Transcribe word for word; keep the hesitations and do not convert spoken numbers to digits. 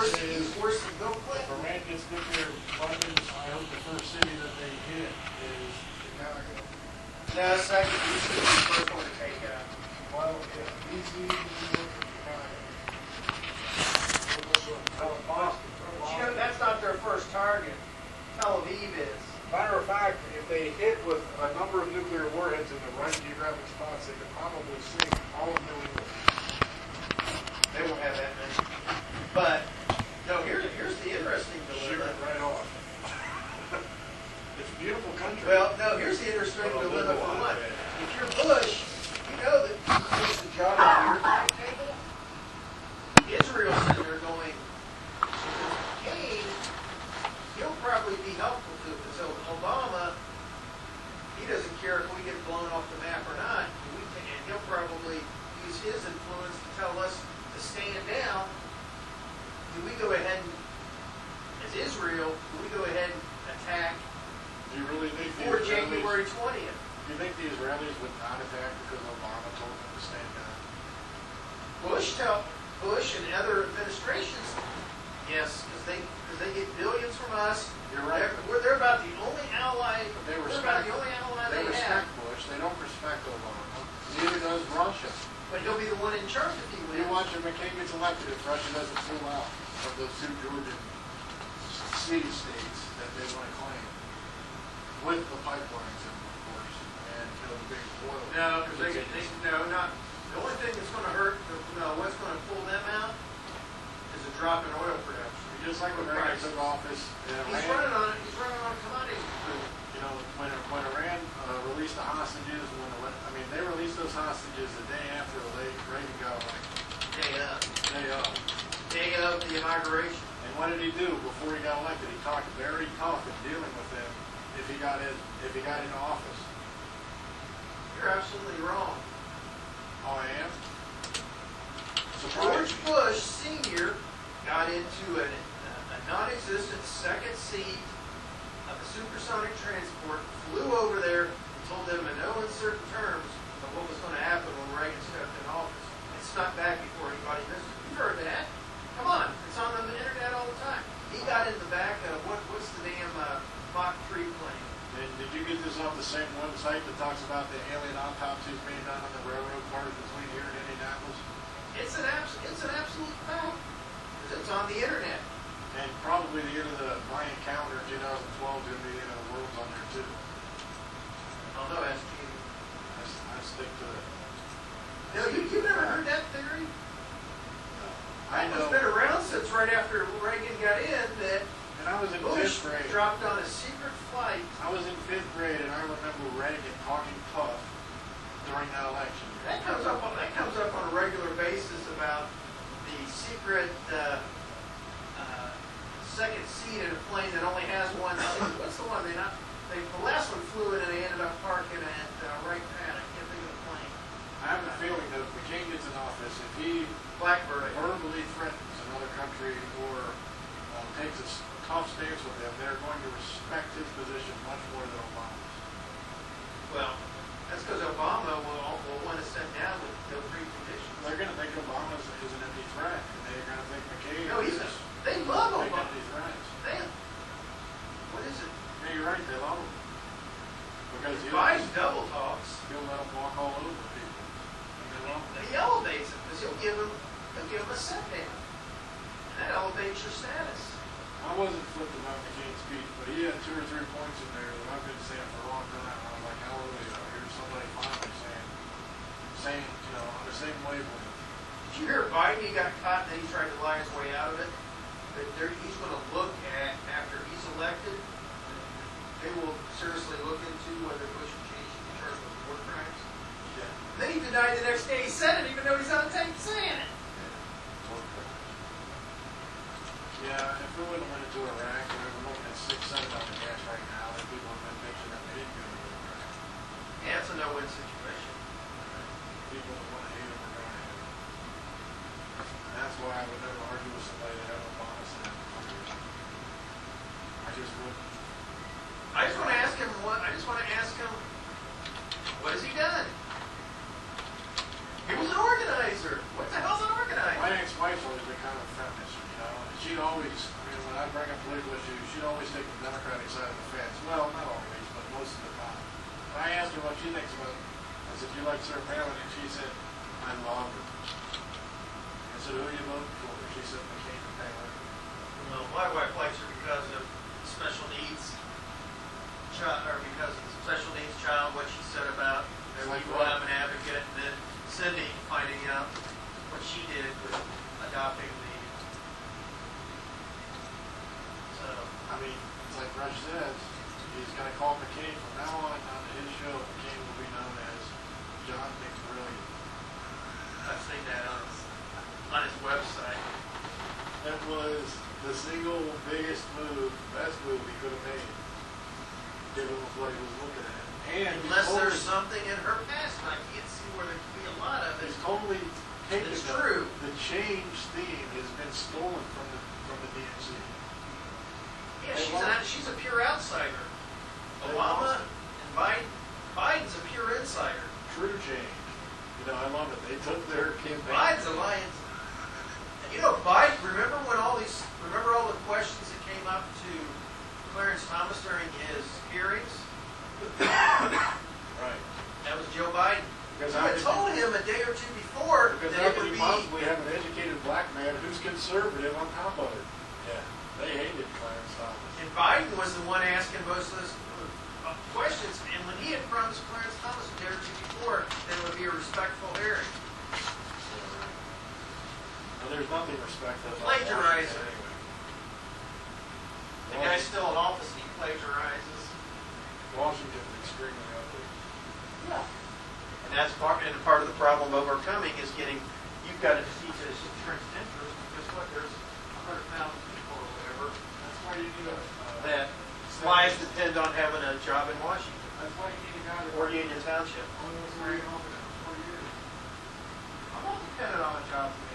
forced, he is, forced Bill if Clinton. Iran gets nuclear weapons, I hope the first city that they hit is Chicago. No, second, he should be the first one to take out. Well, yeah, D C, New York, and Chicago. Oh, Boston. But you know, that's not their first target. Tel Aviv is. Matter of fact, if they hit with a number of nuclear warheads in the right geographic spots, they could probably sink all of New England. They won't have that many. But, no, here, here's the interesting Shoot dilemma. it right off. It's a beautiful country. Well, no, here's the interesting Well, dilemma little for lot, one. yeah. If you're Bush, you know that he takes the job at your table. Israel's sitting there going, McCain, he'll probably be helpful to it. So Obama, he doesn't care if we get blown off the map or not. We can, and he'll probably use his influence to tell us to stand down. Do we go ahead and, as Israel, do we go ahead and attack Do you really think the before Israelis, January twentieth? do you think the Israelis would not attack because Obama told them to stand down? Bush tell Bush and other administrations, yes, because they because they get billions from us. You're right. They're, we're, they're about the only ally. They we're respect, about the only ally they they, respect have. Bush. They don't respect Obama. Neither does Russia. But he'll be the one in charge if he You wins. watch if McCain gets elected if Russia doesn't pull out of those two Georgian sea states that they want to claim with the pipelines, and of course, and you know, the big oil. No, because they, they no not the only thing that's going to hurt. No, what's going to pull them out is a drop in oil production. Just like when Reagan took office, in He's Iran, running on he's running on commodity. you know, when when Iran uh, released the hostages, when the, I mean, they released those hostages the day after Reagan got elected. Day up. Day of. Day of the inauguration. And what did he do before he got elected? He talked very tough in dealing with them if he got in if he got into office. You're absolutely wrong. Oh, I am. George Surprised. Bush Senior got into an, a non-existent second seat of a supersonic transport, flew over there, and told them in no uncertain terms of what was going to happen when Reagan stepped in office, and snuck back before anybody missed it. You've heard that? Come on, it's on the internet all the time. He got in the back of what? What's the damn uh, Mach three plane? And did you get this off the same website that talks about the alien autopsies being done on the railroad cars between here and Indianapolis? It's an abs- It's an absolute fact. 'Cause it's on the internet. And probably the end of the Mayan calendar in two thousand twelve is going to be the end of the world's on there too. I don't know, ask Gene. I, s- I stick to it. No, you, you've never heard that theory? I It's know. been around since right after Reagan got in that And I was in Bush fifth grade. dropped on a secret flight. I was in fifth grade, and I remember Reagan talking tough during that election. That comes up on that comes up on a regular basis about the secret uh, uh, second seat in a plane that only has one seat. What's the one they not? They, the last one flew in and they ended up parking at uh, Wright Pat. I can't think of the plane. I have a feeling that if McCain gets in office, if he Blackbird. verbally threatens another country or um, takes a s- tough stance with them, they're going to respect his position much more than Obama's. Well, that's because Obama will, will want to send down with no preconditions. They're going to think Obama is is an empty threat, and they're going to think McCain No, he's is a, they love big Obama. empty threats. They, what is it? Yeah, you're right. They love him because he'll, Biden double talks. he'll let them walk all over people. And they love him. He elevates it because he'll give him he'll give him a set down. And that elevates your status. I wasn't flipped about McCain's speech, but he had two or three points in there that I've been saying for a long time. I was like, hallelujah, here's somebody finally saying, saying, you know, on the same wavelength. Did you hear Biden? He got caught and then he tried to lie his way out of it. But there, he's going to look at, after he's elected, they will seriously look into whether Bush and Cheney should be charged with war crimes. Yeah. Then he denied the next day he said it, even though he's on tape saying it. Yeah, if we would have went into Iraq, and we were looking at six, seven on the gas right now, then people would have been bitching that we didn't go into Iraq. Yeah, it's a no-win situation. People that want to hate him are going to hate him. And that's why I would never argue with somebody that had Obama sitting in the country. I just wouldn't. I just want to ask him what. I just want to ask him, what has he done? He was an organizer. What the hell's an organizer? My ex-wife's always been kind of a feminist, you know, and she'd always, I mean, when I bring up political issues, she'd always take the Democratic side of the fence. Well, not always, but most of the time. When I asked her what she thinks about it, I said, "Do you like Sarah Palin?" And she said, "I love her." I said, "Who are you voting for?" She said, "McCain and Palin." Well, my wife likes her because of special needs child, or because of the special needs child, what she said about that we will have an advocate, and then Cindy finding out what she did with adopting the. So, I mean, It's like Rush says, he's going to call McCain from now on on his show. McCain will be known as John McBrilliant. I've seen that on his, on his website. That was the single biggest move, best move he could have made, given what he was looking at. And Unless totally, there's something in her past, and I can't see where there could be a lot of it. he's totally taken It's the, true. the change theme has been stolen from the from the D N C. Yeah, They she's lost an, she's a pure outsider. They Obama lost it. and Biden, Biden's a pure insider. True change. You know, I love it. They took their campaign. Biden's alliance. And you know, Biden, remember when all these, remember all the questions that came up to Clarence Thomas during his hearings? Right. That was Joe Biden. Because I how had could told you- him a day or two before Because that how it could would you be. possibly have an educated black man who's conservative on top of it? Yeah. They hated Clarence Thomas. And Biden was the one asking most of those uh, questions. And when he had promised Clarence Thomas a day or two before that it would be a respectful hearing. Well, there's nothing respectful about Plagiarizer. Washington anyway. The guy's still in office and he plagiarizes. Washington's extremely ugly. Yeah. And that's part, and part of the problem overcoming is getting, you've got to defeat this entrenched interest, because what, there's a hundred thousand people or whatever, That's why you need a. Uh, that lives depend on having a job in Washington, That's why you need a guy that. or Union Township. Only was very confident for four years. I'm not dependent on a job in